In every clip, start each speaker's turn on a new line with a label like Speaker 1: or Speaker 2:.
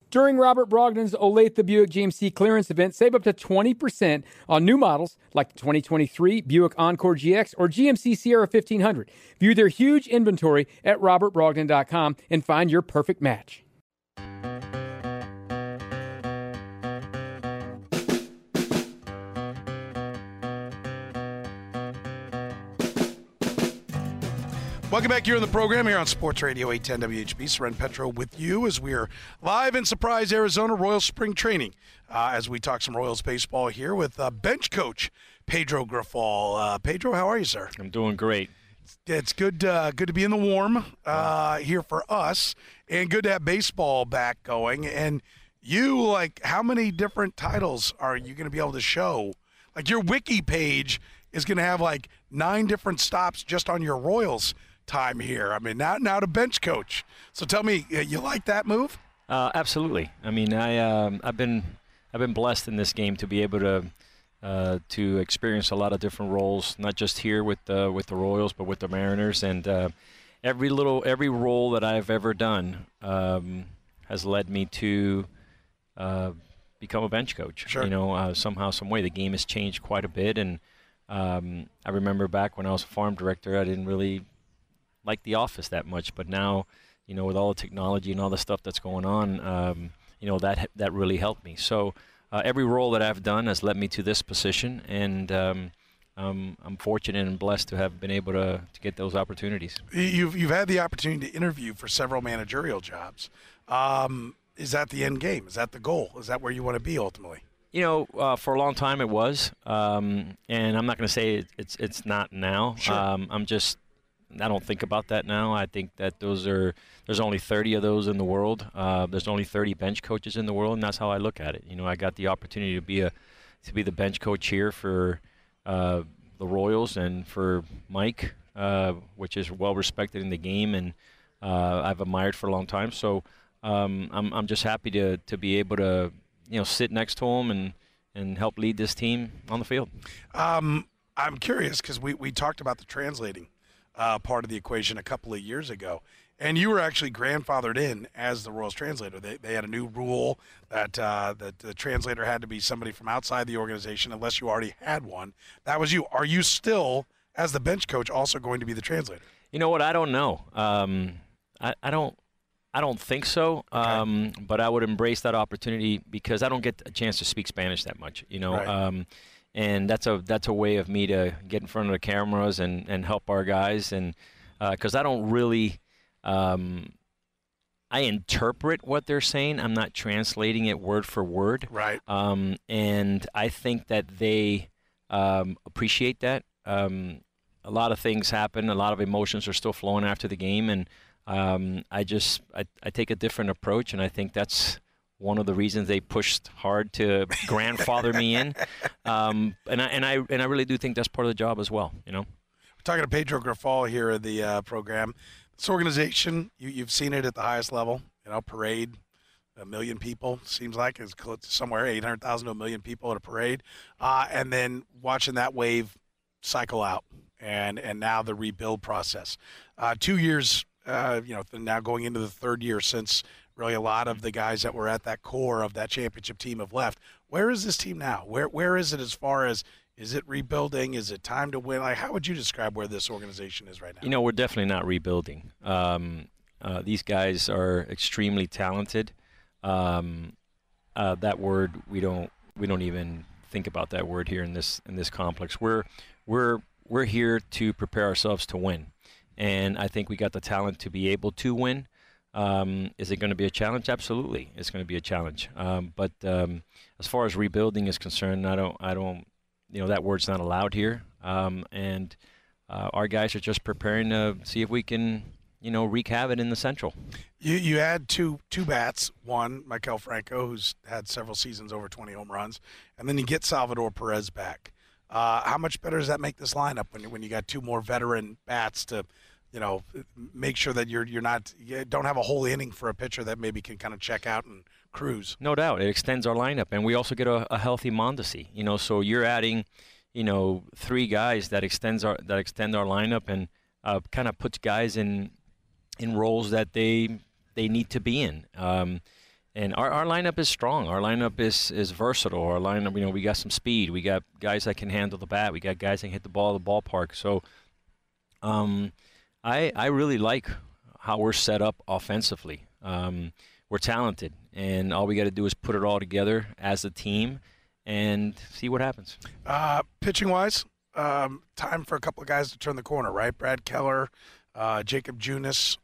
Speaker 1: During Robert Brogdon's Olathe Buick GMC clearance event, save up to 20% on new models like the 2023 Buick Encore GX or GMC Sierra 1500. View their huge inventory at robertbrogdon.com and find your perfect match.
Speaker 2: Welcome back here on the program here on Sports Radio 810 WHB. Seren Petro with you as we are live in Surprise, Arizona, Royals spring training. As we talk some Royals baseball here with bench coach Pedro Grifol. Pedro, how are you, sir?
Speaker 3: I'm doing great.
Speaker 2: It's good to be in the warm here for us, and good to have baseball back going. And you, like, how many different titles are you going to be able to show? Like, your wiki page is going to have like 9 different stops just on your Royals time here. I mean, now to bench coach. So tell me, you like that move?
Speaker 3: Absolutely. I mean, I've been blessed in this game to be able to experience a lot of different roles, not just here with the Royals, but with the Mariners. And every role that I've ever done has led me to become a bench coach.
Speaker 2: Sure.
Speaker 3: You know, somehow, some way, the game has changed quite a bit. And I remember back when I was a farm director, I didn't really like the office that much, but now, you know, with all the technology and all the stuff that's going on, you know, that really helped me. So every role that I've done has led me to this position, and I'm fortunate and blessed to have been able to get those opportunities.
Speaker 2: You've had the opportunity to interview for several managerial jobs. Is that the end game? Is that the goal? Is that where you want to be ultimately?
Speaker 3: You know, for a long time it was, and I'm not going to say it's not now.
Speaker 2: Sure.
Speaker 3: I don't think about that now. I think that there's only 30 of those in the world. There's only 30 bench coaches in the world, and that's how I look at it. You know, I got the opportunity to be the bench coach here for the Royals and for Mike, which is well respected in the game, and I've admired for a long time. So I'm just happy to be able to, you know, sit next to him and help lead this team on the field. I'm
Speaker 2: curious because we talked about the translating part of the equation a couple of years ago, and you were actually grandfathered in as the Royals translator. They had a new rule that the translator had to be somebody from outside the organization unless you already had one. That was you. Are you still, as the bench coach, also going to be the translator?
Speaker 3: You know what? I don't know. I don't think so.
Speaker 2: Okay.
Speaker 3: But I would embrace that opportunity because I don't get a chance to speak Spanish that much. You know.
Speaker 2: Right.
Speaker 3: And that's a way of me to get in front of the cameras and help our guys, and because I don't really I interpret what they're saying. I'm not translating it word for word.
Speaker 2: Right.
Speaker 3: And I think that they appreciate that. A lot of things happen. A lot of emotions are still flowing after the game, and I take a different approach, and I think that's one of the reasons they pushed hard to grandfather me in, and I really do think that's part of the job as well. You know,
Speaker 2: we're talking to Pedro Grifol here at the program. This organization, you've seen it at the highest level. You know, parade, 1 million people seems like it's close to somewhere 800,000 to 1 million people at a parade, and then watching that wave cycle out, and now the rebuild process. 2 years, now going into the third year since. Really, a lot of the guys that were at that core of that championship team have left. Where is this team now? Where is it as far as, is it rebuilding? Is it time to win? Like, how would you describe where this organization is right now?
Speaker 3: You know, we're definitely not rebuilding. These guys are extremely talented. That word, we don't even think about that word here in this complex. We're here to prepare ourselves to win, and I think we got the talent to be able to win. Is it going to be a challenge? Absolutely, it's going to be a challenge. But as far as rebuilding is concerned, I don't, you know, that word's not allowed here. And our guys are just preparing to see if we can, you know, wreak havoc in the Central.
Speaker 2: You had two bats. One, Maikel Franco, who's had several seasons over 20 home runs, and then you get Salvador Perez back. How much better does that make this lineup when you got two more veteran bats to, you know, make sure that you don't have a whole inning for a pitcher that maybe can kind of check out and cruise?
Speaker 3: No doubt, it extends our lineup, and we also get a healthy Mondesi. You know, so you're adding, you know, 3 guys that extend our lineup and kind of puts guys in roles that they need to be in. And our lineup is strong. Our lineup is versatile. Our lineup, we got some speed. We got guys that can handle the bat. We got guys that can hit the ball at the ballpark. So I really like how we're set up offensively. We're talented, and all we got to do is put it all together as a team and see what happens.
Speaker 2: Pitching-wise, time for a couple of guys to turn the corner, right? Brad Keller, Jacob Junis.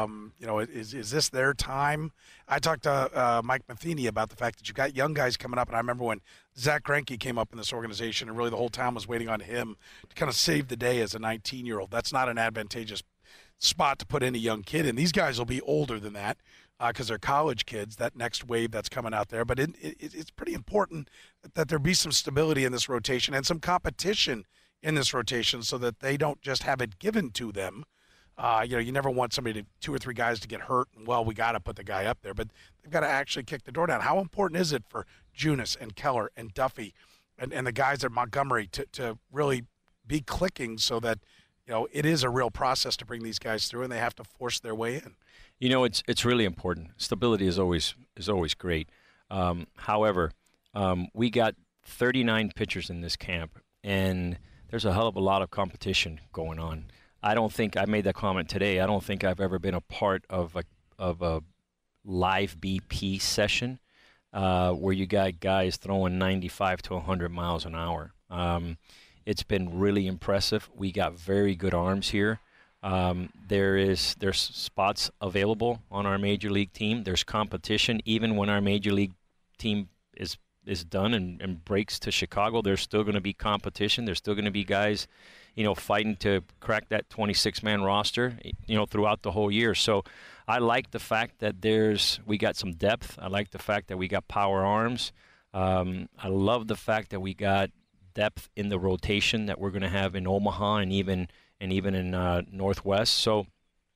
Speaker 2: Is this their time? I talked to Mike Matheny about the fact that you got young guys coming up, and I remember when Zach Greinke came up in this organization, and really the whole town was waiting on him to kind of save the day as a 19-year-old. That's not an advantageous spot to put any young kid in. These guys will be older than that because they're college kids, that next wave that's coming out there. But it's pretty important that there be some stability in this rotation and some competition in this rotation so that they don't just have it given to them. You never want two or three guys to get hurt, and, well, we got to put the guy up there. But they've got to actually kick the door down. How important is it for Junis and Keller and Duffy and the guys at Montgomery to really be clicking so that, it is a real process to bring these guys through, and they have to force their way in?
Speaker 3: It's really important. Stability is always great. However, we got 39 pitchers in this camp, and there's a hell of a lot of competition going on. I don't think I made that comment today. I don't think I've ever been a part of a live BP session where you got guys throwing 95 to 100 miles an hour. It's been really impressive. We got very good arms here. There's spots available on our major league team. There's competition. Even when our major league team is done and breaks to Chicago, there's still going to be competition. There's still going to be guys, fighting to crack that 26-man roster, throughout the whole year. So I like the fact that we got some depth. I like the fact that we got power arms. I love the fact that we got depth in the rotation that we're going to have in Omaha and even in Northwest. So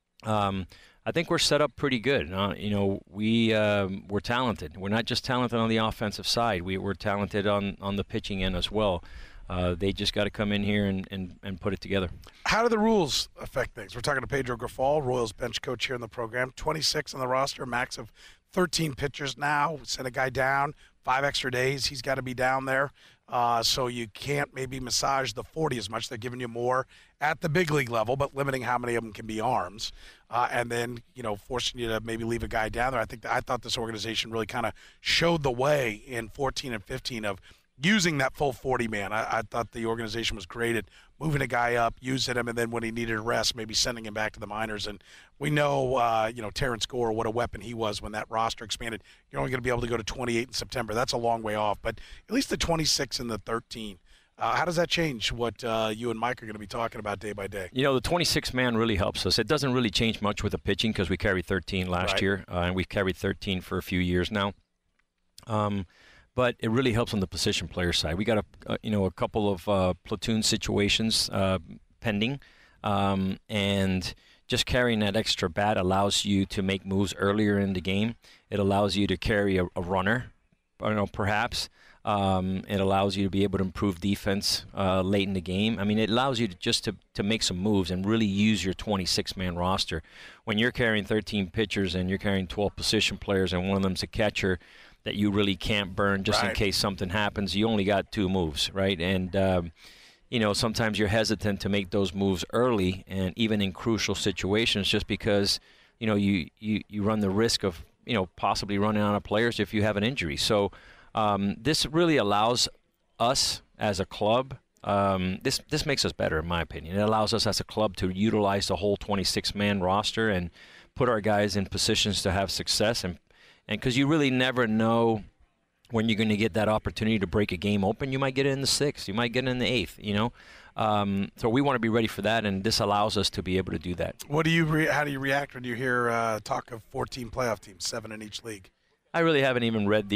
Speaker 3: I think we're set up pretty good. We're talented. We're not just talented on the offensive side. We're talented on the pitching end as well. They just got to come in here and put it together.
Speaker 2: How do the rules affect things? We're talking to Pedro Grifol, Royals bench coach here in the program. 26 on the roster, max of 13 pitchers now. Send a guy down, 5 extra days. He's got to be down there. So you can't maybe massage the 40 as much. They're giving you more at the big league level, but limiting how many of them can be arms. And then, forcing you to maybe leave a guy down there. I thought this organization really kind of showed the way in 14 and 15 of using that full 40-man. I thought the organization was great at moving a guy up, using him, and then when he needed a rest, maybe sending him back to the minors. And we know, Terrence Gore, what a weapon he was when that roster expanded. You're only going to be able to go to 28 in September. That's a long way off. But at least the 26 and the 13. How does that change what you and Mike are going to be talking about day by day?
Speaker 3: The 26-man really helps us. It doesn't really change much with the pitching because we carried 13 last year, and we've carried 13 for a few years now. But it really helps on the position player side. We got a couple of platoon situations pending, and just carrying that extra bat allows you to make moves earlier in the game. It allows you to carry a runner, perhaps. It allows you to be able to improve defense late in the game. I mean, it allows you to make some moves and really use your 26-man roster. When you're carrying 13 pitchers and you're carrying 12 position players and one of them's a catcher that you really can't burn just in case something happens, you only got 2 moves, right? And, sometimes you're hesitant to make those moves early and even in crucial situations just because, you run the risk of, possibly running out of players if you have an injury. So this really allows us as a club, this makes us better in my opinion. It allows us as a club to utilize the whole 26-man roster and put our guys in positions to have success and because you really never know when you're going to get that opportunity to break a game open. You might get it in the 6th. You might get it in the 8th, So we want to be ready for that, and this allows us to be able to do that.
Speaker 2: How do you react when you hear talk of 14 playoff teams, 7 in each league?
Speaker 3: I really haven't even read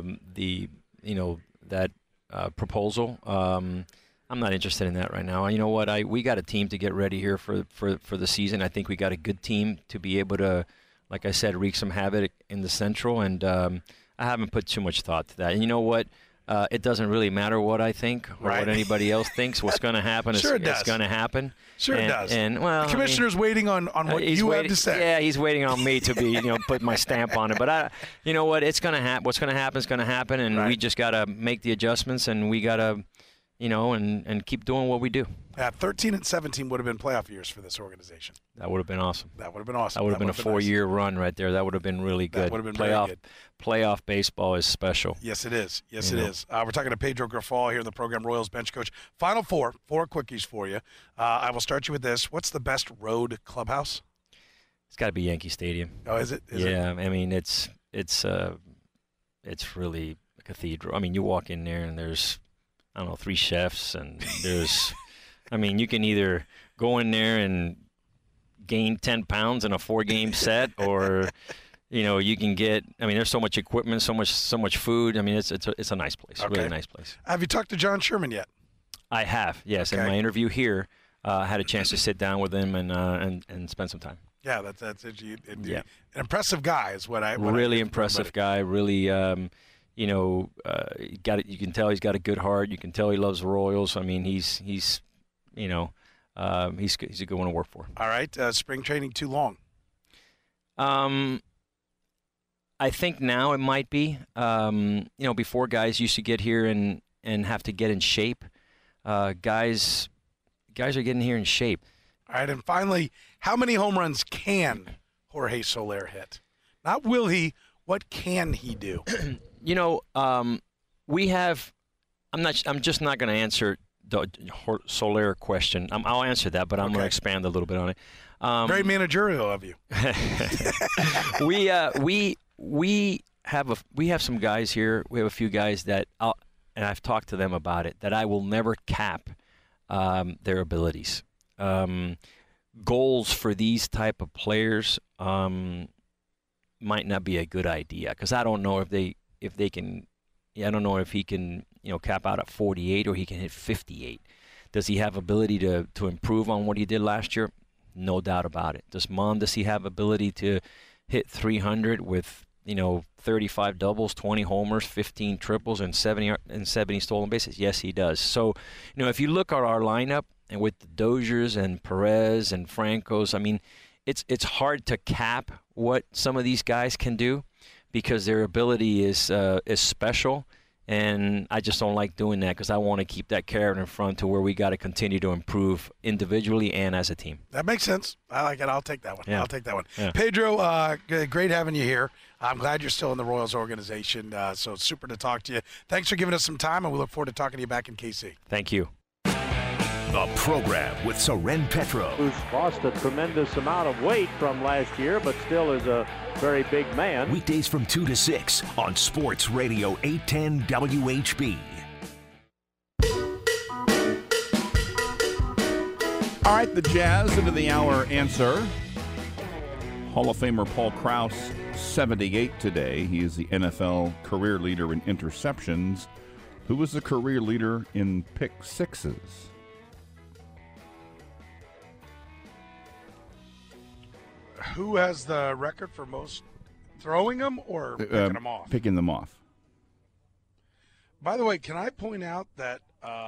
Speaker 3: that proposal. I'm not interested in that right now. You know what? We got a team to get ready here for the season. I think we got a good team to be able to, like I said, wreak some havoc in the Central, and I haven't put too much thought to that. And you know what? it doesn't really matter what I think or
Speaker 2: Right.
Speaker 3: what anybody else thinks. What's going to happen
Speaker 2: Sure
Speaker 3: is
Speaker 2: it does.
Speaker 3: it's going to happen.
Speaker 2: Sure it does.
Speaker 3: And well,
Speaker 2: The commissioner's waiting on what
Speaker 3: he's
Speaker 2: you
Speaker 3: waiting,
Speaker 2: have to say.
Speaker 3: Yeah, he's waiting on me to be, put my stamp on it. But you know what? It's going to happen. What's going to happen is going to happen, and
Speaker 2: Right.
Speaker 3: we just got to make the adjustments, and we got to, and keep doing what we do.
Speaker 2: 13 and 17 would have been playoff years for this organization.
Speaker 3: That would have been awesome.
Speaker 2: That would have been awesome.
Speaker 3: That would have been a
Speaker 2: nice.
Speaker 3: 4-year run right there. That would have been really good.
Speaker 2: That would have been very good.
Speaker 3: Playoff baseball is special.
Speaker 2: Yes, it is. Yes,
Speaker 3: You
Speaker 2: it
Speaker 3: know.
Speaker 2: is. We're talking to Pedro Grafal here in the program, Royals bench coach. Final four quickies for you. I will start you with this. What's the best road clubhouse?
Speaker 3: It's got to be Yankee Stadium.
Speaker 2: Oh, is it? Is it?
Speaker 3: Yeah, I mean it's really a cathedral. I mean, you walk in there and there's 3 chefs, and there's I mean, you can either go in there and gain 10 pounds in a 4-game set, or you can get. I mean, there's so much equipment, so much food. I mean, it's a nice place,
Speaker 2: Okay.
Speaker 3: really nice place.
Speaker 2: Have you talked to John Sherman yet?
Speaker 3: I have, yes.
Speaker 2: Okay.
Speaker 3: In my interview here, I had a chance to sit down with him and spend some time.
Speaker 2: Yeah, that's it.
Speaker 3: Yeah.
Speaker 2: An impressive guy is what I.
Speaker 3: Really impressive guy. Really, you can tell he's got a good heart. You can tell he loves the Royals. I mean, he's a good one to work for.
Speaker 2: All right, spring training too long.
Speaker 3: I think now it might be. Before guys used to get here and have to get in shape. Guys are getting here in shape.
Speaker 2: All right, and finally, how many home runs can Jorge Soler hit? Not will he. What can he do?
Speaker 3: We have. I'm just not going to answer the Soler question. I'll answer that, but I'm going to expand a little bit on it.
Speaker 2: Very managerial of you.
Speaker 3: We have some guys here. We have a few guys that and I've talked to them about it, that I will never cap their abilities. Goals for these type of players might not be a good idea, because I don't know if they can. I don't know if he can cap out at 48 or he can hit 58. Does he have ability to improve on what he did last year? No doubt about it. Does he have ability to hit 300 with 35 doubles, 20 homers, 15 triples, and 70 stolen bases? Yes, he does. So, if you look at our lineup, and with the Doziers and Perez and Francos, I mean, it's hard to cap what some of these guys can do, because their ability is special. And I just don't like doing that, because I want to keep that carrot in front to where we got to continue to improve individually and as a team.
Speaker 2: That makes sense. I like it. I'll take that one.
Speaker 3: Yeah.
Speaker 2: I'll take that one.
Speaker 3: Yeah.
Speaker 2: Pedro, great having you here. I'm glad you're still in the Royals organization, so it's super to talk to you. Thanks for giving us some time, and we look forward to talking to you back in KC.
Speaker 3: Thank you.
Speaker 4: The program with Soren Petro.
Speaker 5: Who's lost a tremendous amount of weight from last year, but still is a very big man.
Speaker 4: Weekdays from 2 to 6 on Sports Radio 810 WHB.
Speaker 6: All right, the Jazz into the hour answer. Hall of Famer Paul Krause, 78 today. He is the NFL career leader in interceptions. Who was the career leader in pick sixes?
Speaker 2: Who has the record for most throwing them or picking them off?
Speaker 6: Picking them off.
Speaker 2: By the way, can I point out that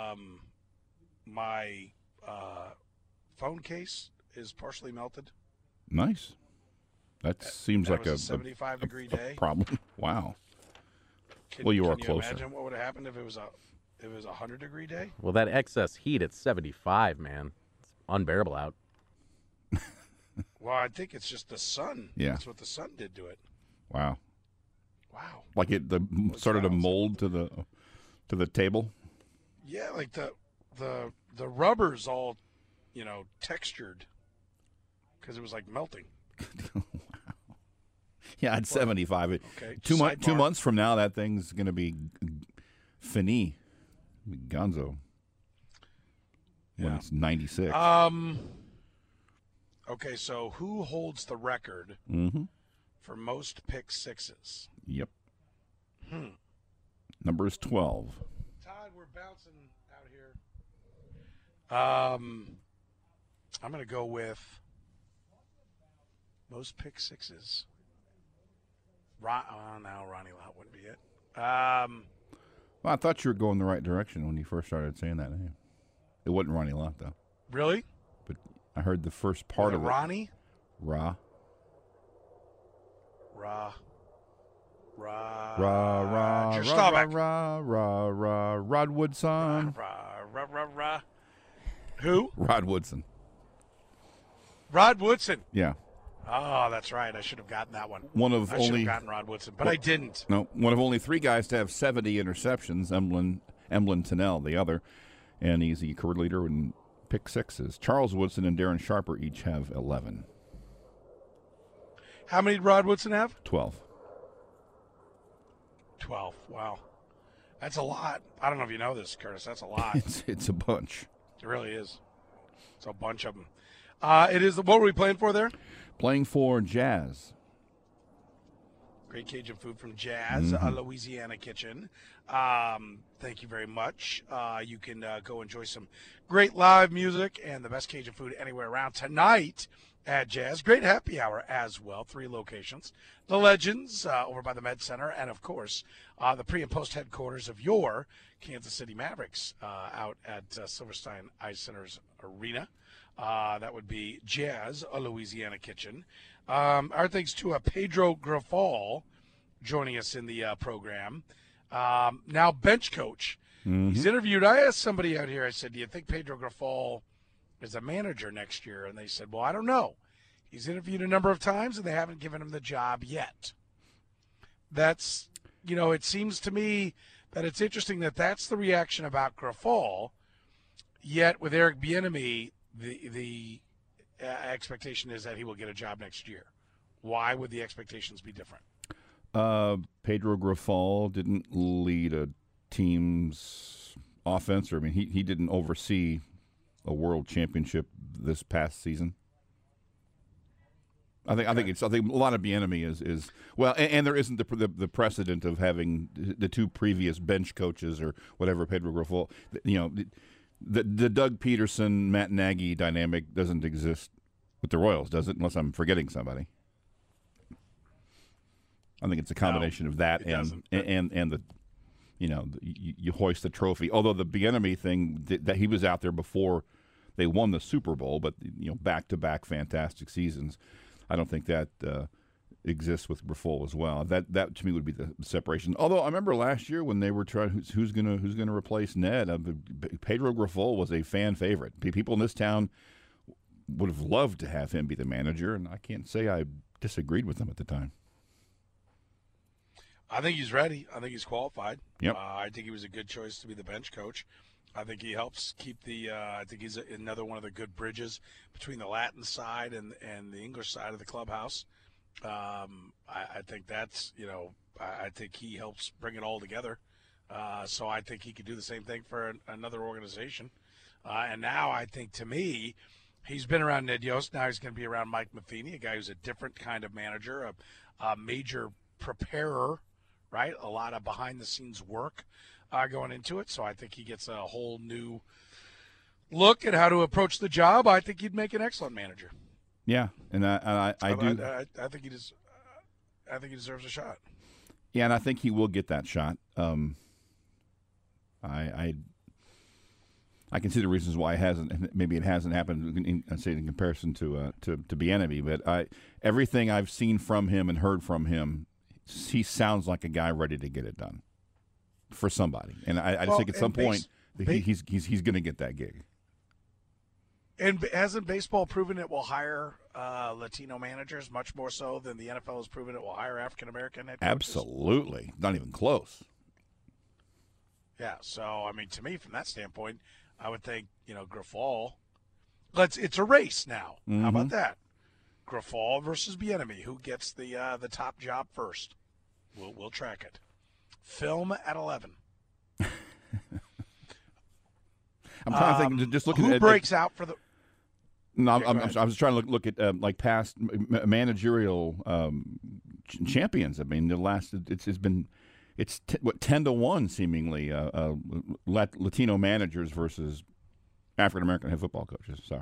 Speaker 2: my phone case is partially melted?
Speaker 6: Nice. That seems like
Speaker 2: was a 75-degree day.
Speaker 6: problem. Wow. Well, you are
Speaker 2: Can
Speaker 6: closer.
Speaker 2: Imagine what would have happened if it was a 100-degree day.
Speaker 7: Well, that excess heat at 75, man, it's unbearable out.
Speaker 2: Well, I think it's just the sun.
Speaker 6: Yeah.
Speaker 2: That's what the sun did to it.
Speaker 6: Wow.
Speaker 2: Wow.
Speaker 6: Like it started to
Speaker 2: wild.
Speaker 6: mold to the table.
Speaker 2: Yeah, like the rubber's all, textured because it was like melting.
Speaker 6: Wow. Yeah, at 75.
Speaker 2: Okay.
Speaker 6: 2
Speaker 2: sidebar.
Speaker 6: months from now, that thing's going to be fini, gonzo. When
Speaker 2: Yeah.
Speaker 6: it's 96.
Speaker 2: Okay, so who holds the record
Speaker 6: Mm-hmm.
Speaker 2: for most pick sixes?
Speaker 6: Yep. Number is 12.
Speaker 2: Todd, we're bouncing out here. I'm going to go with most pick sixes. No, Ronnie Lott wouldn't be it.
Speaker 6: Well, I thought you were going the right direction when you first started saying that name. It wasn't Ronnie Lott, though.
Speaker 2: Really?
Speaker 6: But I heard the first part of it.
Speaker 2: Ronnie?
Speaker 6: Ra. Rod Woodson.
Speaker 2: Who?
Speaker 6: Rod Woodson.
Speaker 2: Rod Woodson.
Speaker 6: Yeah.
Speaker 2: Oh, that's right. I should have gotten that one.
Speaker 6: I
Speaker 2: should have gotten Rod Woodson, but I didn't.
Speaker 6: No, one of only 3 guys to have 70 interceptions. Emlyn Tunnell, the other, and he's the career leader in pick sixes. Charles Woodson and Darren Sharper each have 11.
Speaker 2: How many did Rod Woodson have?
Speaker 6: 12.
Speaker 2: 12. Wow. That's a lot. I don't know if you know this, Curtis. That's a lot.
Speaker 6: It's a bunch.
Speaker 2: It really is. It's a bunch of them. It is. What were we playing for there?
Speaker 6: Playing for Jazz.
Speaker 2: Great Cajun food from Jazz, Louisiana Kitchen. Thank you very much. You can go enjoy some great live music and the best Cajun food anywhere around tonight at Jazz. Great happy hour as well. 3 locations. The Legends over by the Med Center, and, of course, the pre- and post headquarters of your Kansas City Mavericks out at Silverstein Ice Center's arena. That would be Jazz, a Louisiana Kitchen. Our thanks to Pedro Grafal joining us in the program. Now bench coach. Mm-hmm. He's interviewed. I asked somebody out here, I said, do you think Pedro Grafal is a manager next year? And they said, well, I don't know. He's interviewed a number of times, and they haven't given him the job yet. That's, it seems to me that it's interesting that that's the reaction about Grafal, yet with Eric Bieniemy, the expectation is that he will get a job next year. Why would the expectations be different?
Speaker 6: Pedro Grafal didn't lead a team's offense, or he didn't oversee a world championship this past season. I think a lot of Bieniemy is well, and there isn't the precedent of having the 2 previous bench coaches or whatever. Pedro Grafal, the Doug Peterson, Matt Nagy dynamic doesn't exist with the Royals, does it? Unless I'm forgetting somebody. I think it's a combination of that and the, you hoist the trophy. Although the Bieniemy thing, that he was out there before they won the Super Bowl, but back-to-back fantastic seasons. I don't think that exists with Grafal as well. That to me would be the separation. Although I remember last year when they were trying who's gonna replace Ned. Pedro Grafal was a fan favorite. People in this town would have loved to have him be the manager, and I can't say I disagreed with them at the time.
Speaker 2: I think he's ready. I think he's qualified.
Speaker 6: Yep.
Speaker 2: I think he was a good choice to be the bench coach. I think he helps keep the I think he's another one of the good bridges between the Latin side and the English side of the clubhouse. I think that's, I think he helps bring it all together. So I think he could do the same thing for another organization. And now I think, to me, he's been around Ned Yost. Now he's going to be around Mike Matheny, a guy who's a different kind of manager, a major preparer, right? A lot of behind-the-scenes work going into it. So I think he gets a whole new look at how to approach the job. I think he'd make an excellent manager.
Speaker 6: Yeah, and I do.
Speaker 2: I think he does. I think he deserves a shot.
Speaker 6: Yeah, and I think he will get that shot. I can see the reasons why it hasn't happened. In comparison to Bieniemy, but everything I've seen from him and heard from him, he sounds like a guy ready to get it done for somebody. And I just think at some point he's going to get that gig.
Speaker 2: And hasn't baseball proven it will hire Latino managers much more so than the NFL has proven it will hire African-American head coaches?
Speaker 6: Absolutely. Not even close.
Speaker 2: Yeah, so, I mean, to me, from that standpoint, I would think, Grafal, it's a race now. Mm-hmm. How about that? Grafal versus Bieniemy. Who gets the top job first? We'll track it. Film at 11.
Speaker 6: I'm trying to think, just looking
Speaker 2: who
Speaker 6: at
Speaker 2: breaks out for the –
Speaker 6: No, I was trying to look at past managerial champions. I mean, it's 10-1 seemingly Latino managers versus African American head football coaches. So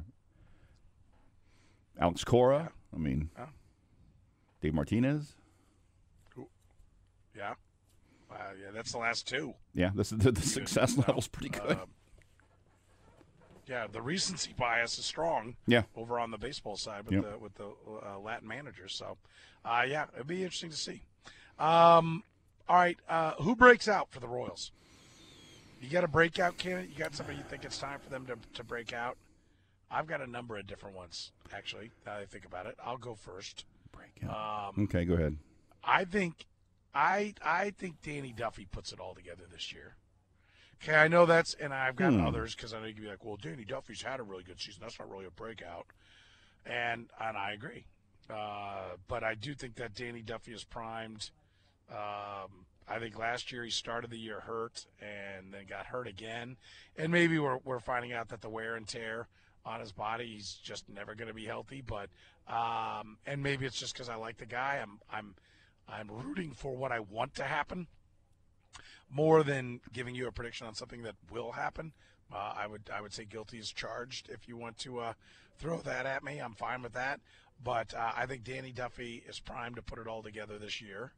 Speaker 6: Alex Cora, Dave Martinez.
Speaker 2: Yeah. Yeah, that's the last two.
Speaker 6: Yeah, the success level's pretty good.
Speaker 2: Yeah, the recency bias is strong.
Speaker 6: Yeah.
Speaker 2: Over on the baseball side with the Latin managers. So, yeah, it'd be interesting to see. All right, who breaks out for the Royals? You got a breakout candidate? You got somebody you think it's time for them to break out? I've got a number of different ones, actually, now that I think about it. I'll go first.
Speaker 6: Breakout. Okay, go ahead.
Speaker 2: I think Danny Duffy puts it all together this year. Okay, I know that's – and I've got others because I know you can be like, well, Danny Duffy's had a really good season. That's not really a breakout. And I agree. But I do think that Danny Duffy is primed. I think last year he started the year hurt and then got hurt again. And maybe we're finding out that the wear and tear on his body, he's just never going to be healthy. But and maybe it's just because I like the guy. I'm rooting for what I want to happen more than giving you a prediction on something that will happen. I would say guilty as charged if you want to throw that at me. I'm fine with that. But I think Danny Duffy is primed to put it all together this year.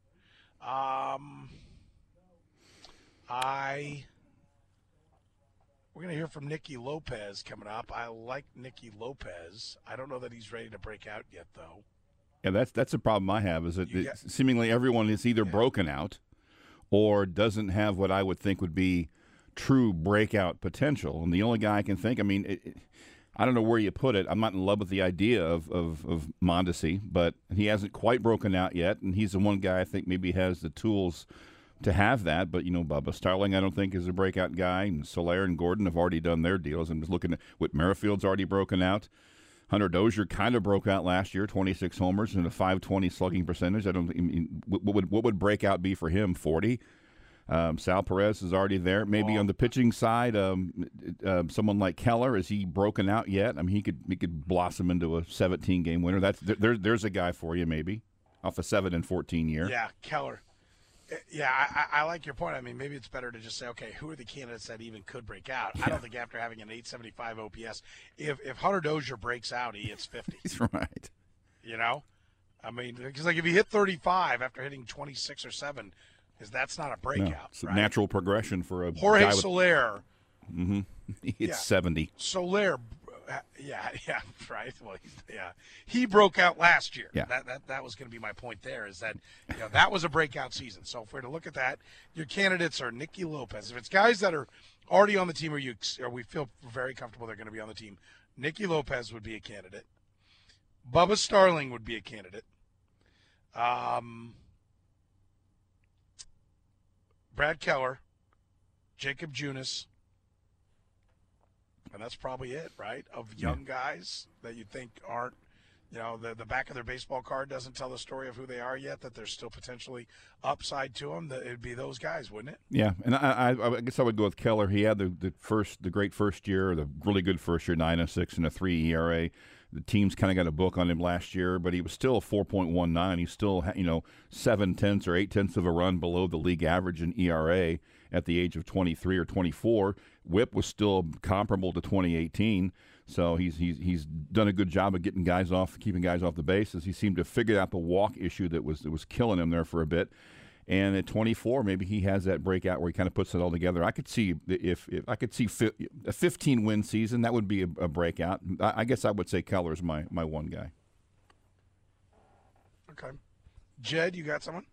Speaker 2: We're going to hear from Nicky Lopez coming up. I like Nicky Lopez. I don't know that he's ready to break out yet, though.
Speaker 6: Yeah, that's the problem I have is that seemingly everyone is either broken out or doesn't have what I would think would be true breakout potential. And the only guy I can think, I mean, I don't know where you put it. I'm not in love with the idea of Mondesi, but he hasn't quite broken out yet, and he's the one guy I think maybe has the tools to have that. But, Bubba Starling I don't think is a breakout guy, and Soler and Gordon have already done their deals. I'm just looking at what Merrifield's already broken out. Hunter Dozier kind of broke out last year, 26 homers and a .520 slugging percentage. What would breakout be for him? 40. Sal Perez is already there. Maybe on the pitching side, someone like Keller, is he broken out yet? I mean, he could blossom into a 17-game winner. There's a guy for you maybe off a 7-14 year.
Speaker 2: Yeah, Keller. Yeah, I like your point. I mean, maybe it's better to just say, okay, who are the candidates that even could break out? Yeah. I don't think after having an 875 OPS, if Hunter Dozier breaks out, he hits 50.
Speaker 6: He's right.
Speaker 2: I mean, because if he hit 35 after hitting 26 or 7, that's not a breakout. No,
Speaker 6: it's a natural progression for a
Speaker 2: Jorge
Speaker 6: guy
Speaker 2: Soler.
Speaker 6: Mm-hmm. It's 70.
Speaker 2: Soler. Yeah, right. Well, he broke out last year.
Speaker 6: Yeah.
Speaker 2: That was going to be my point there, is that that was a breakout season. So if we're to look at that, your candidates are Nicky Lopez. If it's guys that are already on the team or we feel very comfortable they're going to be on the team, Nicky Lopez would be a candidate. Bubba Starling would be a candidate. Brad Keller, Jacob Junis. And that's probably it, right? Of young guys that you think aren't, the back of their baseball card doesn't tell the story of who they are yet, that there's still potentially upside to them. That it'd be those guys, wouldn't it?
Speaker 6: Yeah, and I guess I would go with Keller. He had the great first year, the really good first year, 9.06 and a 3 ERA. The team's kind of got a book on him last year, but he was still a 4.19. He's still, 7/10 or 8/10 of a run below the league average in ERA at the age of 23 or 24. WHIP was still comparable to 2018. So he's done a good job of keeping guys off the bases. He seemed to figure out the walk issue that was killing him there for a bit. And at 24, maybe he has that breakout where he kind of puts it all together. I could see if I could see a 15-win season, that would be a breakout. I guess I would say Keller's my one guy.
Speaker 2: Okay. Jed, you got someone?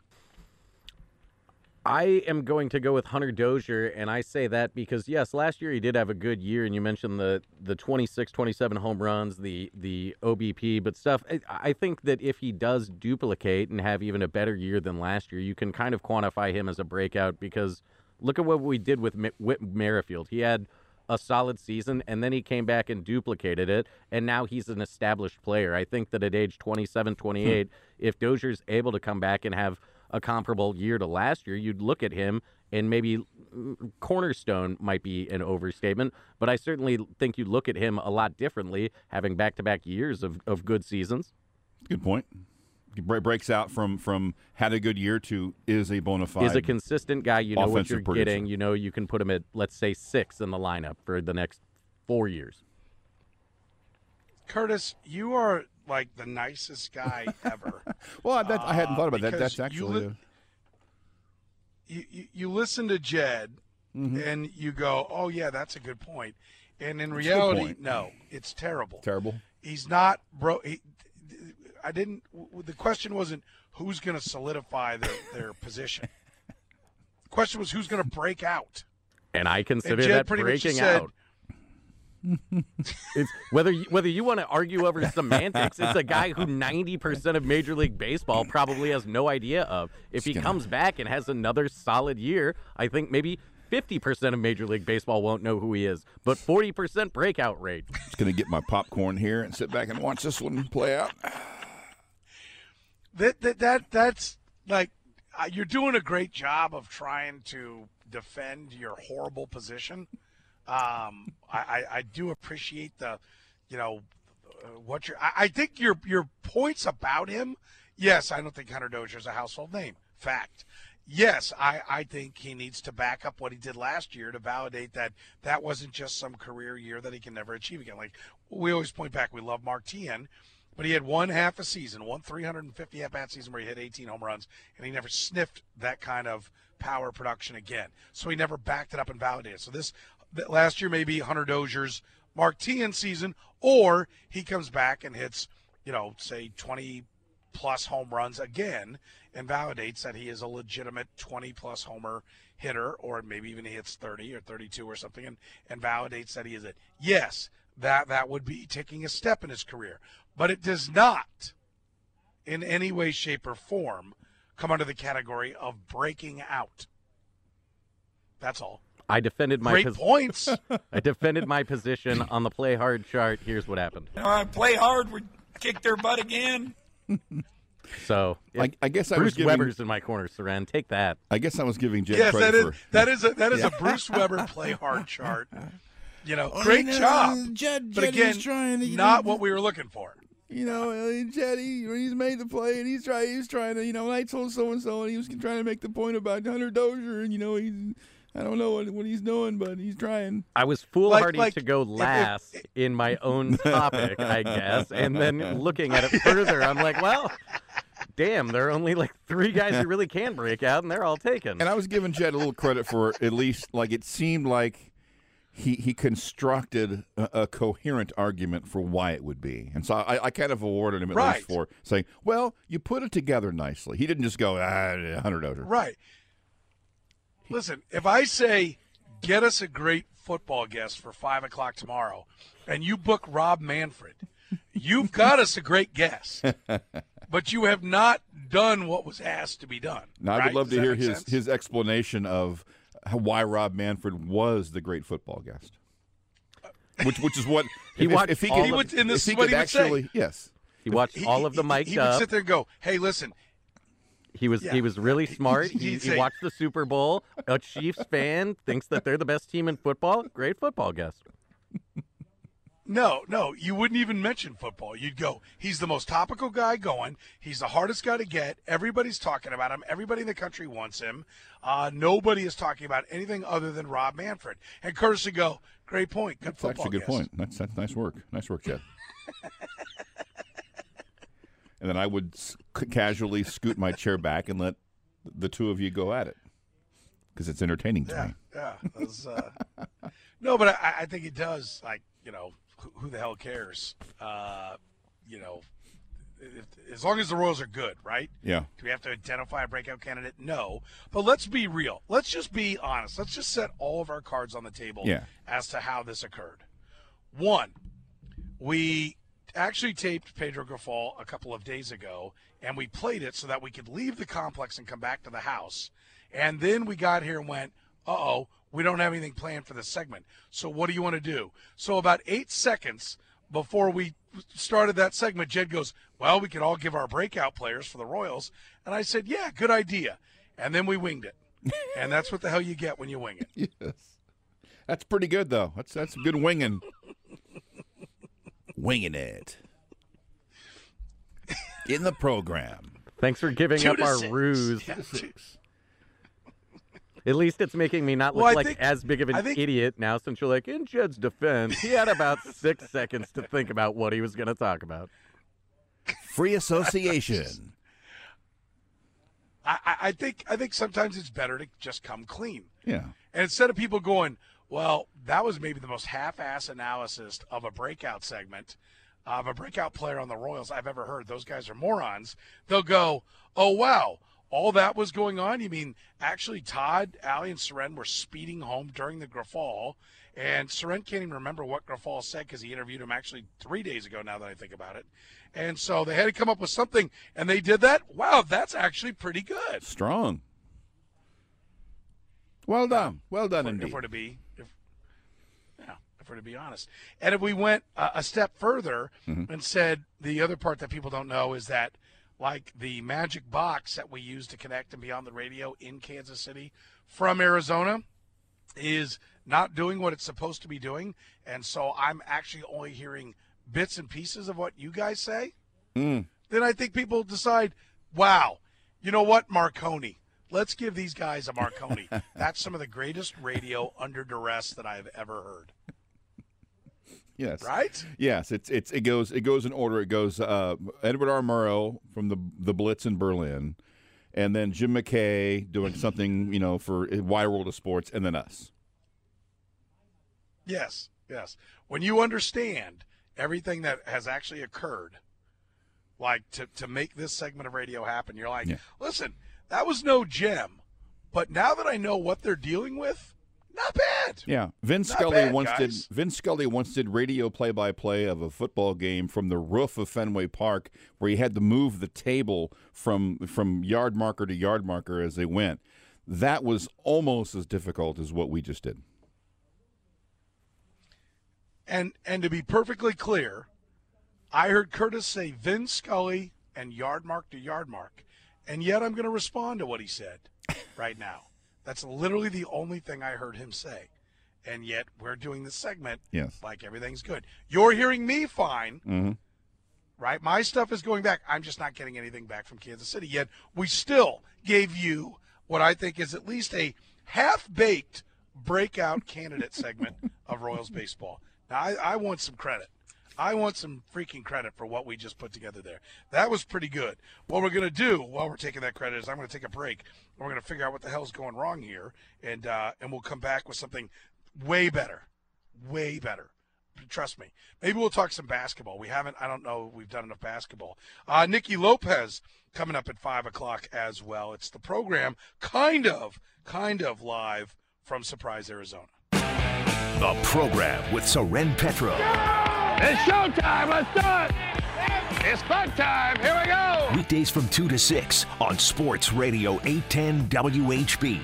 Speaker 7: I am going to go with Hunter Dozier, and I say that because, yes, last year he did have a good year, and you mentioned the 26, 27 home runs, the OBP, but stuff. I think that if he does duplicate and have even a better year than last year, you can kind of quantify him as a breakout because look at what we did with Whit Merrifield. He had a solid season, and then he came back and duplicated it, and now he's an established player. I think that at age 27, 28, if Dozier's able to come back and have a comparable year to last year, you'd look at him and maybe cornerstone might be an overstatement, but I certainly think you look at him a lot differently having back-to-back years of good seasons.
Speaker 6: Good point. He breaks out from had a good year to is a bona fide.
Speaker 7: Is a consistent guy. You know what you're
Speaker 6: producer.
Speaker 7: Getting. You know you can put him at, let's say, 6 in the lineup for the next 4 years.
Speaker 2: Curtis, you are like the nicest guy ever.
Speaker 6: Well, I hadn't thought about that. That's actually
Speaker 2: you listen to Jed and you go, oh, yeah, that's a good point. And in reality, no, it's terrible.
Speaker 6: Terrible.
Speaker 2: He's not the question wasn't who's going to solidify their position. The question was who's going to break out.
Speaker 7: And I consider
Speaker 2: and Jed
Speaker 7: that
Speaker 2: pretty much
Speaker 7: breaking
Speaker 2: said,
Speaker 7: out. It's whether you want to argue over semantics, it's a guy who 90% of Major League Baseball probably has no idea of. If he comes back and has another solid year, I think maybe 50% of Major League Baseball won't know who he is, but 40% breakout rate.
Speaker 6: Just going to get my popcorn here and sit back and watch this one play out.
Speaker 2: That's like you're doing a great job of trying to defend your horrible position. I do appreciate what you're. I think your points about him. Yes, I don't think Hunter Dozier is a household name. Fact. Yes, I think he needs to back up what he did last year to validate that wasn't just some career year that he can never achieve again. Like we always point back, we love Mark Teahen, but he had one 350 at-bat season where he hit 18 home runs, and he never sniffed that kind of power production again. So he never backed it up and validated. So last year may be Hunter Dozier's Mark Teahen season, or he comes back and hits, say 20-plus home runs again and validates that he is a legitimate 20-plus homer hitter, or maybe even he hits 30 or 32 or something and validates that he is it. Yes, that would be taking a step in his career. But it does not in any way, shape, or form come under the category of breaking out. That's all.
Speaker 7: I defended my
Speaker 2: Great points.
Speaker 7: I defended my position on the play hard chart. Here's what happened.
Speaker 8: Play hard would kick their butt again.
Speaker 7: So
Speaker 6: I guess I
Speaker 7: Bruce
Speaker 6: was giving
Speaker 7: Weber's in my corner, Seren. Take that.
Speaker 6: I guess I was giving Jed
Speaker 2: yes,
Speaker 6: credit
Speaker 2: that is a Bruce Weber play hard chart. Great job.
Speaker 9: Jed
Speaker 2: but again,
Speaker 9: is trying to,
Speaker 2: not what we were looking for.
Speaker 9: Jed, he's made the play, and he's trying to, and I told so-and-so, and he was trying to make the point about Hunter Dozier, and, he's, I don't know what he's doing, but he's trying.
Speaker 7: I was foolhardy to go last in my own topic, I guess, and then looking at it further, I'm like, well, damn, there are only like 3 guys who really can break out, and they're all taken.
Speaker 6: And I was giving Jed a little credit for at least, it seemed like he constructed a coherent argument for why it would be. And so I kind of awarded him at least for saying, well, you put it together nicely. He didn't just go, Hunter Dozier.
Speaker 2: Right. Listen, if I say, get us a great football guest for 5 o'clock tomorrow, and you book Rob Manfred, you've got us a great guest. But you have not done what was asked to be done.
Speaker 6: Now, I would love to hear his explanation of why Rob Manfred was the great football guest, which is what
Speaker 2: he watched. If he could, and this is what he would say.
Speaker 6: Yes,
Speaker 7: he watched all of the mic'd
Speaker 2: he
Speaker 7: up.
Speaker 2: He would sit there and go, "Hey, listen."
Speaker 7: He was really smart. He watched the Super Bowl. A Chiefs fan thinks that they're the best team in football. Great football guest.
Speaker 2: No, you wouldn't even mention football. You'd go, he's the most topical guy going. He's the hardest guy to get. Everybody's talking about him. Everybody in the country wants him. Nobody is talking about anything other than Rob Manfred. And Curtis would go, great point. Good football
Speaker 6: That's a good point. That's nice work. Nice work, Jed. And then I would casually scoot my chair back and let the two of you go at it because it's entertaining to me.
Speaker 2: Yeah. No, but I think it does, who the hell cares? As long as the Royals are good, right?
Speaker 6: Yeah.
Speaker 2: Do we have to identify a breakout candidate? No. But let's be real. Let's just be honest. Let's just set all of our cards on the table as to how this occurred. 1, we actually taped Pedro Grifol a couple of days ago, and we played it so that we could leave the complex and come back to the house. And then we got here and went, we don't have anything planned for this segment. So what do you want to do? So about 8 seconds before we started that segment, Jed goes, well, we could all give our breakout players for the Royals. And I said, yeah, good idea. And then we winged it. And that's what the hell you get when you wing it.
Speaker 6: Yes. That's pretty good, though. That's good winging. Winging it. In the program.
Speaker 7: Thanks for giving up our ruse.
Speaker 2: Yeah,
Speaker 7: At least it's making me not look as big of an idiot now, since you're like, in Jed's defense, he had about 6 seconds to think about what he was going to talk about.
Speaker 6: Free association.
Speaker 2: I think sometimes it's better to just come clean.
Speaker 6: Yeah.
Speaker 2: And instead of people going, well, that was maybe the most half-ass analysis of a breakout segment of a breakout player on the Royals I've ever heard. Those guys are morons. They'll go, oh, wow, all that was going on? You mean actually Todd, Allie, and Soren were speeding home during the Grafal, and Soren can't even remember what Grafal said because he interviewed him actually 3 days ago now that I think about it. And so they had to come up with something, and they did that? Wow, that's actually pretty good.
Speaker 6: Strong. Well done. Well done, indeed.
Speaker 2: If we're to be honest. And if we went a step further and said the other part that people don't know is that, like the magic box that we use to connect and be on the radio in Kansas City from Arizona is not doing what it's supposed to be doing. And so I'm actually only hearing bits and pieces of what you guys say. Then I think people decide, wow, you know what, Marconi. Let's give these guys a Marconi. That's some of the greatest radio under duress that I've ever heard.
Speaker 6: Yes.
Speaker 2: Right?
Speaker 6: Yes. It goes in order. It goes Edward R. Murrow from the Blitz in Berlin, and then Jim McKay doing something, for Wide World of Sports, and then us.
Speaker 2: Yes. When you understand everything that has actually occurred, like to make this segment of radio happen, you're like, listen, that was no gem, but now that I know what they're dealing with, not bad.
Speaker 6: Yeah, Vince Scully once did radio play-by-play of a football game from the roof of Fenway Park, where he had to move the table from yard marker to yard marker as they went. That was almost as difficult as what we just did.
Speaker 2: And to be perfectly clear, I heard Curtis say Vince Scully and yard mark to yard mark, and yet I'm going to respond to what he said right now. That's literally the only thing I heard him say. And yet we're doing this segment like everything's good. You're hearing me fine, right? My stuff is going back. I'm just not getting anything back from Kansas City. Yet we still gave you what I think is at least a half-baked breakout candidate segment of Royals baseball. Now, I want some credit. I want some freaking credit for what we just put together there. That was pretty good. What we're going to do while we're taking that credit is I'm going to take a break. We're going to figure out what the hell's going wrong here, and we'll come back with something way better. Trust me. Maybe we'll talk some basketball. I don't know if we've done enough basketball. Nicky Lopez coming up at 5 o'clock as well. It's the program kind of live from Surprise, Arizona.
Speaker 4: The program with Soren Petro.
Speaker 8: It's showtime. Let's do it. It's fun time. Here we go.
Speaker 4: Weekdays from 2 to 6 on Sports Radio 810 WHB.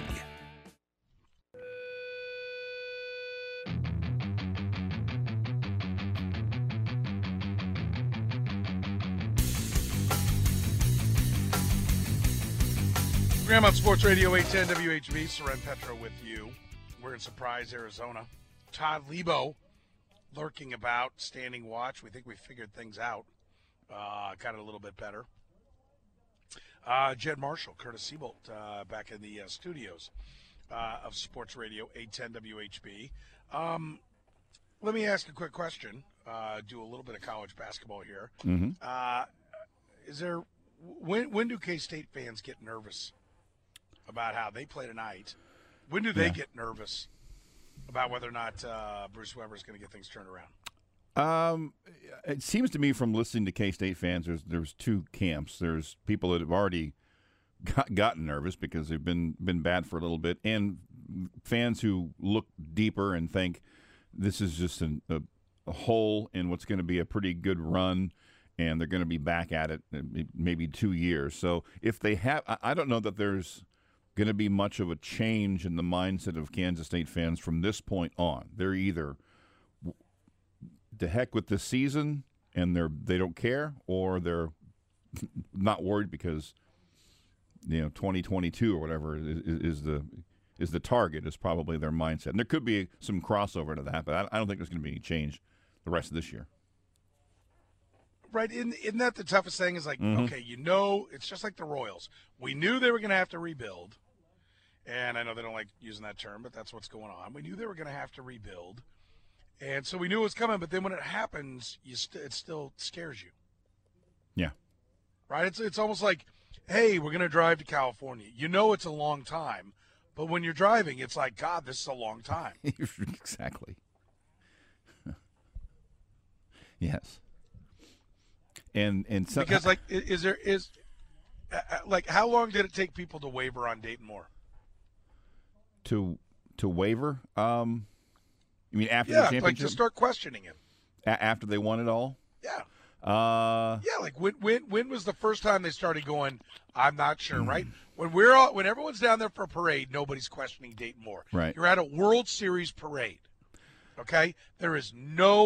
Speaker 2: Program on Sports Radio 810 WHB. Soren Petro with you. We're in Surprise, Arizona. Todd Lebo lurking about, standing watch. We think we figured things out. Got it a little bit better. Jed Marshall, Curtis Siebold back in the studios of Sports Radio 810 WHB. Let me ask a quick question. Do a little bit of college basketball here. When do K-State fans get nervous about how they play tonight? When do they get nervous about whether or not Bruce Weber is going to get things turned around?
Speaker 6: It seems to me from listening to K-State fans, there's two camps. There's people that have already gotten nervous because they've been bad for a little bit, and fans who look deeper and think this is just a hole in what's going to be a pretty good run, and they're going to be back at it in maybe 2 years. So if they have, I don't know that there's going to be much of a change in the mindset of Kansas State fans from this point on. They're either to heck with this season and they don't care, or they're not worried because 2022 or whatever is the target, is probably their mindset. And there could be some crossover to that, but I don't think there's going to be any change the rest of this year.
Speaker 2: Right, isn't that the toughest thing? Is like, okay, it's just like the Royals. We knew they were going to have to rebuild, and I know they don't like using that term, but that's what's going on. We knew they were going to have to rebuild, and so we knew it was coming. But then when it happens, it still scares you.
Speaker 6: Yeah.
Speaker 2: Right. It's almost like hey, we're going to drive to California. You know it's a long time, but when you're driving, it's like, God, this is a long time.
Speaker 6: Exactly. Yes. And some,
Speaker 2: because like like how long did it take people to waver on Dayton Moore?
Speaker 6: To waver? You mean after the
Speaker 2: Yeah,
Speaker 6: championship?
Speaker 2: like to start questioning him.
Speaker 6: After they won it all?
Speaker 2: Yeah.
Speaker 6: Yeah,
Speaker 2: like when was the first time they started going, I'm not sure, right? When everyone's down there for a parade, nobody's questioning Dayton Moore.
Speaker 6: Right.
Speaker 2: You're at a World Series parade. Okay? There is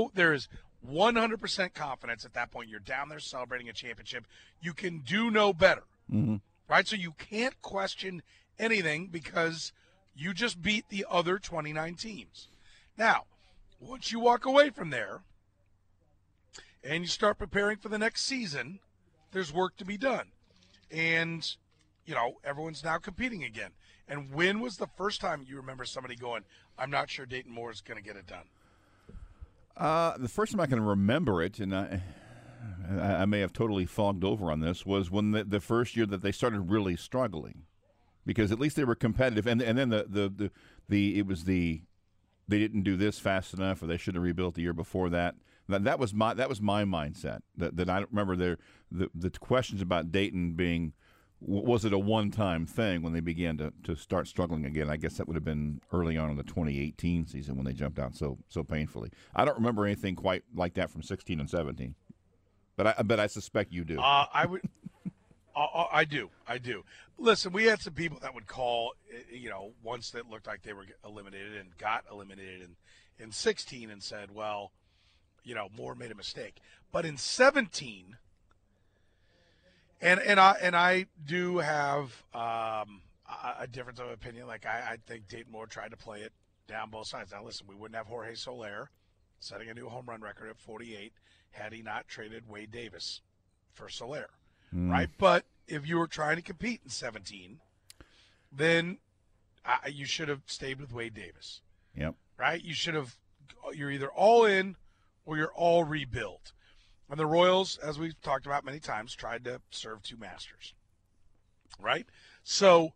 Speaker 2: 100% confidence at that point. You're down there celebrating a championship. You can do no better.
Speaker 6: Mm-hmm.
Speaker 2: Right? So you can't question anything because you just beat the other 29 teams. Now, once you walk away from there and you start preparing for the next season, there's work to be done. And, everyone's now competing again. And when was the first time you remember somebody going, I'm not sure Dayton Moore is going to get it done?
Speaker 6: The first time I can remember it, and I may have totally fogged over on this, was when the first year that they started really struggling, because at least they were competitive, and then they didn't do this fast enough, or they should have rebuilt the year before that. That was my mindset. That I don't remember the questions about Dayton being, was it a one-time thing when they began to start struggling again? I guess that would have been early on in the 2018 season when they jumped out so painfully. I don't remember anything quite like that from 16 and 17, but I suspect you do.
Speaker 2: I would. I do. Listen, we had some people that would call, once that looked like they were eliminated and got eliminated in 16 and said, well, Moore made a mistake. But in 17, and I do have a difference of opinion. Like I think Dayton Moore tried to play it down both sides. Now listen, we wouldn't have Jorge Soler setting a new home run record at 48 had he not traded Wade Davis for Soler. Right? But if you were trying to compete in 17, then you should have stayed with Wade Davis.
Speaker 6: Yep.
Speaker 2: Right? You're either all in or you're all rebuilt. And the Royals, as we've talked about many times, tried to serve two masters. Right? So,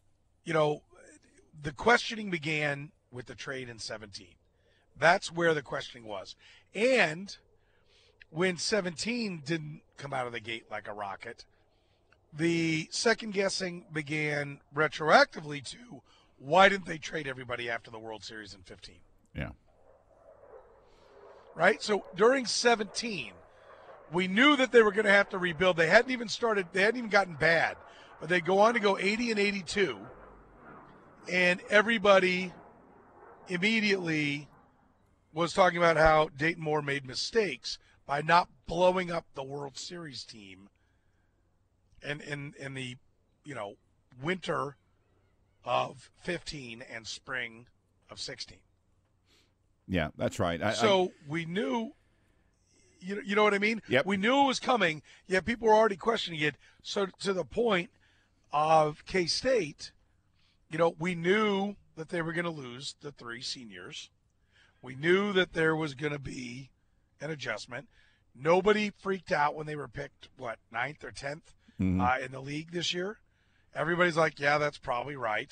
Speaker 2: the questioning began with the trade in 17. That's where the questioning was. And when 17 didn't come out of the gate like a rocket, the second guessing began retroactively to why didn't they trade everybody after the World Series in 15?
Speaker 6: Yeah.
Speaker 2: Right? So during 17, we knew that they were going to have to rebuild. They hadn't even gotten bad, but they go on to go 80 and 82, and everybody immediately was talking about how Dayton Moore made mistakes by not blowing up the World Series team in the winter of 15 and spring of 16.
Speaker 6: Yeah, that's right.
Speaker 2: We knew, you know what I mean?
Speaker 6: Yep.
Speaker 2: We knew it was coming, yet people were already questioning it. So to the point of K-State, we knew that they were going to lose the three seniors. We knew that there was going to be an adjustment. Nobody freaked out when they were picked, 9th or 10th in the league this year? Everybody's like, yeah, that's probably right.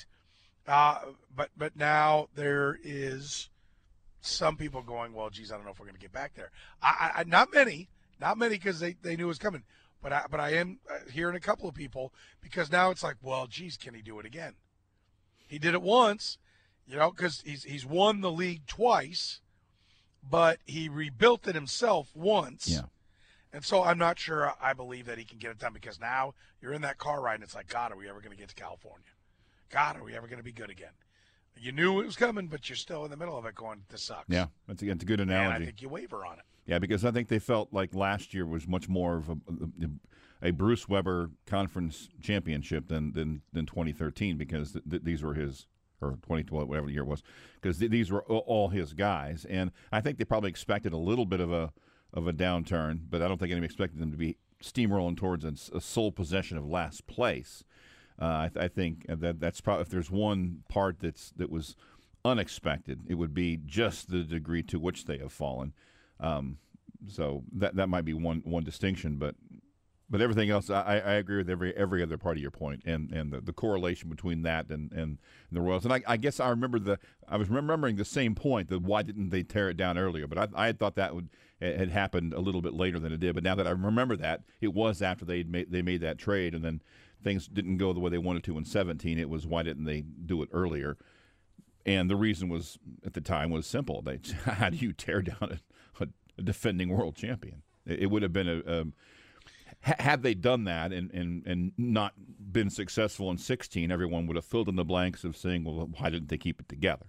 Speaker 2: But now there is some people going, well, geez, I don't know if we're going to get back there. Not many because they knew it was coming. But I am hearing a couple of people because now it's like, well, geez, can he do it again? He did it once, because he's won the league twice, but he rebuilt it himself once.
Speaker 6: Yeah.
Speaker 2: And so I'm not sure I believe that he can get it done because now you're in that car ride and it's like, God, are we ever going to get to California? God, are we ever going to be good again? You knew it was coming, but you're still in the middle of it going, this sucks.
Speaker 6: Yeah, that's a good analogy.
Speaker 2: And I think you waver on it.
Speaker 6: Yeah, because I think they felt like last year was much more of a Bruce Weber Conference championship than 2013 because these were his, or 2012, whatever the year it was, because these were all his guys. And I think they probably expected a little bit of a downturn, but I don't think anybody expected them to be steamrolling towards a sole possession of last place. I think that's probably, if there's one part that was unexpected, it would be just the degree to which they have fallen. So that might be one distinction, but But everything else, I agree with every other part of your point, and the correlation between that and the Royals. And I guess I was remembering the same point, that why didn't they tear it down earlier? But I had thought that had happened a little bit later than it did. But now that I remember that, it was after they made that trade, and then things didn't go the way they wanted to in 2017. It was, why didn't they do it earlier? And the reason was, at the time, was simple. How do you tear down a defending world champion? It would have been had they done that and not been successful in 16, everyone would have filled in the blanks of saying, well, why didn't they keep it together?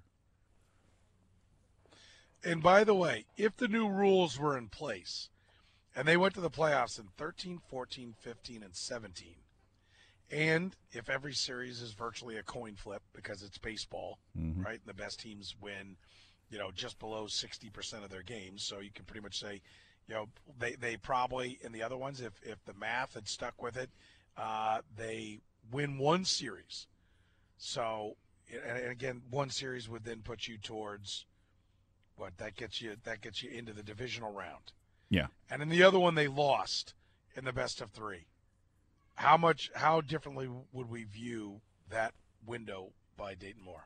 Speaker 2: And by the way, if the new rules were in place and they went to the playoffs in 13, 14, 15, and 17, and if every series is virtually a coin flip because it's baseball, right, and the best teams win, just below 60% of their games, so you can pretty much say, they probably, in the other ones, if the math had stuck with it, they win one series. So, and again, one series would then put you towards what that gets you into the divisional round.
Speaker 6: Yeah.
Speaker 2: And in the other one, they lost in the best of three. How differently would we view that window by Dayton Moore?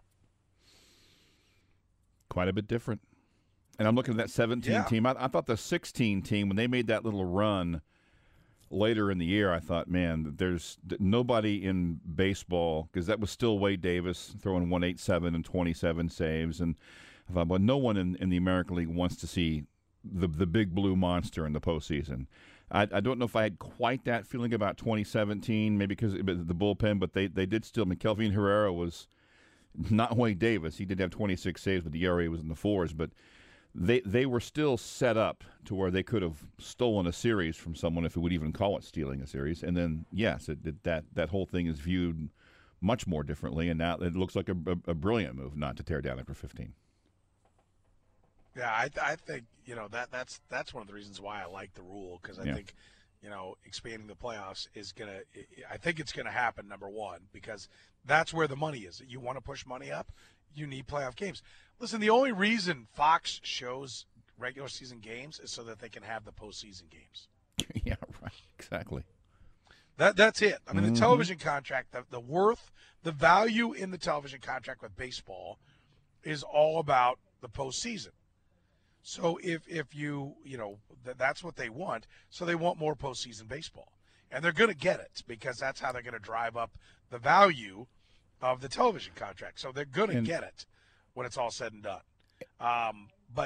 Speaker 6: Quite a bit different. And I'm looking at that 17 team. I thought the 16 team, when they made that little run later in the year, I thought, man, there's nobody in baseball, because that was still Wade Davis throwing 187 and 27 saves. And I thought, well, no one in the American League wants to see the big blue monster in the postseason. I don't know if I had quite that feeling about 2017, maybe because of the bullpen, but they did still. I mean, Kelvin Herrera was not Wade Davis. He did have 26 saves, but the ERA was in the fours. But they were still set up to where they could have stolen a series from someone, if we would even call it stealing a series. And then, yes, that whole thing is viewed much more differently, and now it looks like a brilliant move not to tear down after 15.
Speaker 2: Yeah, I think that's one of the reasons why I like the rule, because I think expanding the playoffs is I think it's gonna happen, number one, because that's where the money is. You want to push money up, you need playoff games. Listen, the only reason Fox shows regular season games is so that they can have the postseason games.
Speaker 6: Yeah, right. Exactly.
Speaker 2: That's it. I mean, the television contract, the value in the television contract with baseball is all about the postseason. So if that's what they want. So they want more postseason baseball, and they're going to get it, because that's how they're going to drive up the value of the television contract. So they're going to get it when it's all said and done. But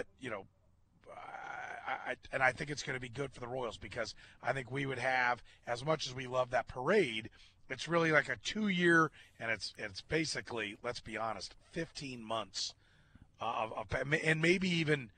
Speaker 2: I think it's going to be good for the Royals, because I think we would have, as much as we love that parade, it's really like a 2-year, and it's basically, let's be honest, 15 months and maybe even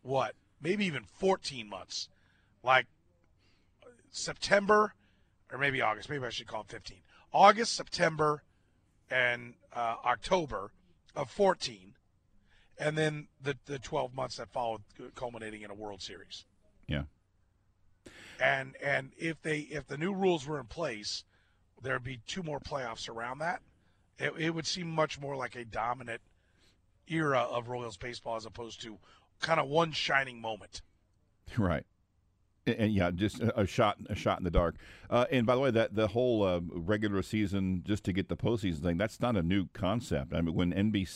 Speaker 2: 14 months, like September, or maybe August. Maybe I should call it 15. August, September, and October of 14, and then the 12 months that followed, culminating in a World Series.
Speaker 6: Yeah.
Speaker 2: And if the new rules were in place, there'd be 2 more playoffs around that. It would seem much more like a dominant era of Royals baseball, as opposed to kind of one shining moment.
Speaker 6: Right. And yeah, just a shot in the dark. And by the way, that the whole regular season just to get the postseason thing, that's not a new concept. I mean, when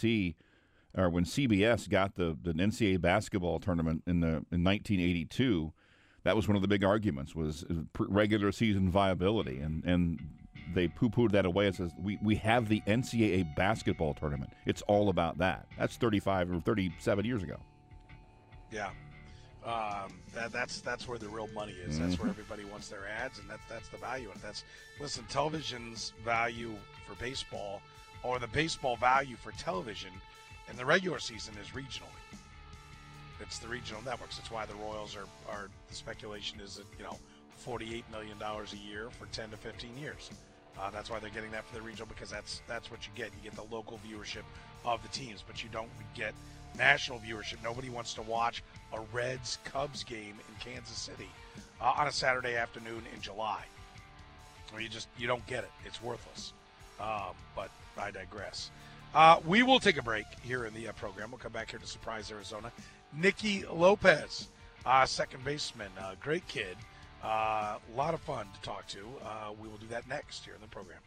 Speaker 6: CBS got the NCAA basketball tournament in 1982, that was one of the big arguments, was regular season viability, and they poo-pooed that away and says, we have the NCAA basketball tournament. It's all about that. That's 35 or 37 years ago.
Speaker 2: Yeah. That's where the real money is. That's where everybody wants their ads, and that's the value. And listen, television's value for baseball, or the baseball value for television in the regular season, is regionally. It's the regional networks. That's why the Royals are the speculation is that, $48 million a year for 10 to 15 years. That's why they're getting that for the regional, because that's what you get. You get the local viewership of the teams, but you don't get national viewership. Nobody wants to watch a Reds-Cubs game in Kansas City on a Saturday afternoon in July. You don't get it. It's worthless. But I digress. We will take a break here in the program. We'll come back here to Surprise Arizona. Nicky Lopez, second baseman, great kid, A lot of fun to talk to. We will do that next here in the program.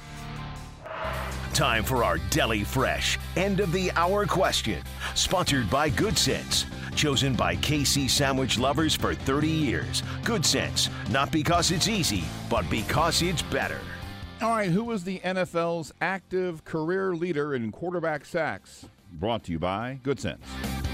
Speaker 4: Time for our Deli Fresh end of the hour question. Sponsored by Good Sense. Chosen by KC sandwich lovers for 30 years. Good Sense. Not because it's easy, but because it's better.
Speaker 6: All right, who was the NFL's active career leader in quarterback sacks? Brought to you by Good Sense.